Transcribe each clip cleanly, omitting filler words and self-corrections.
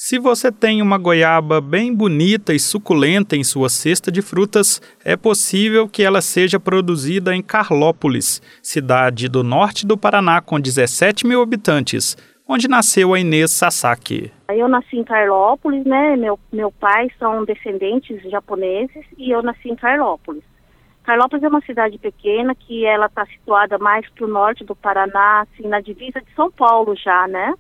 Se você tem uma goiaba bem bonita e suculenta em sua cesta de frutas, é possível que ela seja produzida em Carlópolis, cidade do norte do Paraná com 17 mil habitantes, onde nasceu a Inês Sasaki. Eu nasci em Carlópolis, né? Meu pai são descendentes japoneses e eu nasci em Carlópolis. Carlópolis é uma cidade pequena que ela está situada mais para o norte do Paraná, assim, na divisa de São Paulo já, né?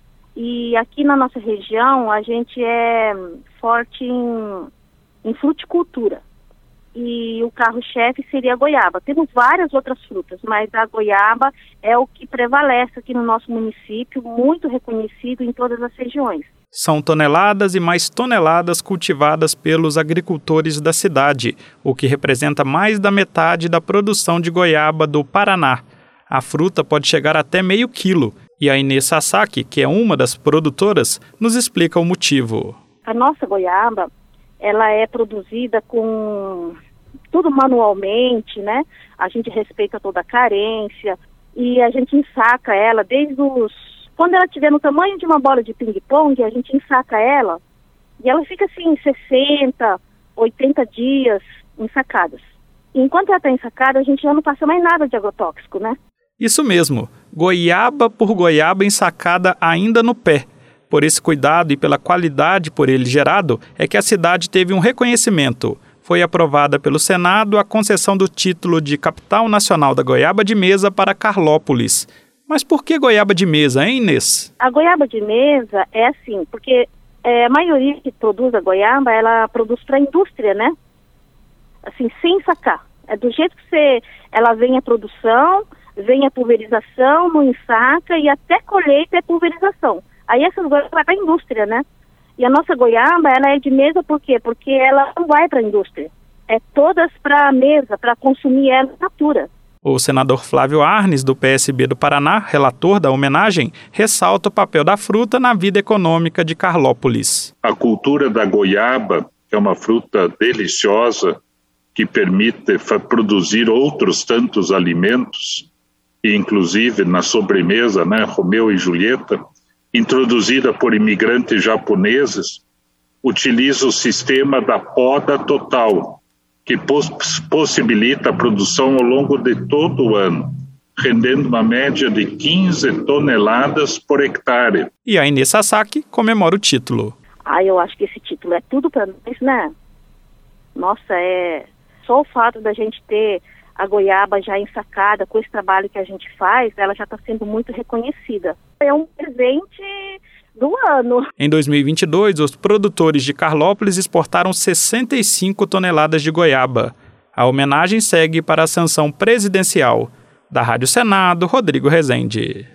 E aqui na nossa região a gente é forte em fruticultura. E o carro-chefe seria a goiaba. Temos várias outras frutas, mas a goiaba é o que prevalece aqui no nosso município, muito reconhecido em todas as regiões. São toneladas e mais toneladas cultivadas pelos agricultores da cidade, o que representa mais da metade da produção de goiaba do Paraná. A fruta pode chegar até meio quilo. E a Inês Sasaki, que é uma das produtoras, nos explica o motivo. A nossa goiaba, ela é produzida com tudo manualmente, né? A gente respeita toda a carência e a gente ensaca ela desde quando ela estiver no tamanho de uma bola de ping-pong, a gente ensaca ela e ela fica assim 60, 80 dias ensacadas. E enquanto ela está ensacada, a gente já não passa mais nada de agrotóxico, né? Isso mesmo, goiaba por goiaba ensacada ainda no pé. Por esse cuidado e pela qualidade por ele gerado, é que a cidade teve um reconhecimento. Foi aprovada pelo Senado a concessão do título de Capital Nacional da Goiaba de Mesa para Carlópolis. Mas por que goiaba de mesa, hein, Inês? A goiaba de mesa é assim, porque a maioria que produz a goiaba, ela produz para a indústria, né? Assim, sem sacar. É do jeito que ela vem a produção, vem a pulverização, no ensaca e até colheita é pulverização. Aí essas goiabas vai para a indústria, né? E a nossa goiaba, ela é de mesa por quê? Porque ela não vai para a indústria. É todas para a mesa, para consumir ela in natura. O senador Flávio Arnes, do PSB do Paraná, relator da homenagem, ressalta o papel da fruta na vida econômica de Carlópolis. A cultura da goiaba, que é uma fruta deliciosa, que permite produzir outros tantos alimentos, e inclusive na sobremesa, né, Romeu e Julieta, introduzida por imigrantes japoneses, utiliza o sistema da poda total, que possibilita a produção ao longo de todo o ano, rendendo uma média de 15 toneladas por hectare. E a Inês Sasaki comemora o título. Eu acho que esse título é tudo para nós, né? Nossa, só o fato da gente ter a goiaba já ensacada, com esse trabalho que a gente faz, ela já está sendo muito reconhecida. É um presente do ano. Em 2022, os produtores de Carlópolis exportaram 65 toneladas de goiaba. A homenagem segue para a sanção presidencial. Da Rádio Senado, Rodrigo Rezende.